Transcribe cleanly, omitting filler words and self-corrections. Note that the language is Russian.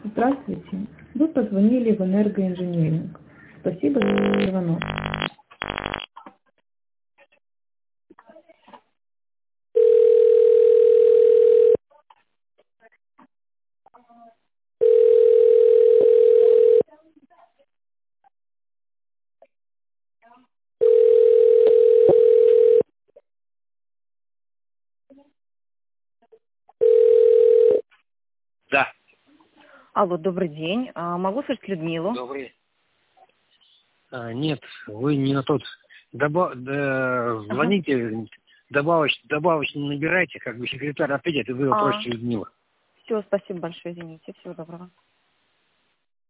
Здравствуйте. Вы позвонили в энергоинженеринг. Спасибо за звонок. Да. Алло, добрый день. Могу слышать Людмилу? Добрый. Нет, вы не на тот. Звоните, добавочно набирайте, как бы секретарь ответит, и вы просите Людмила. Все, спасибо большое, извините. Всего доброго.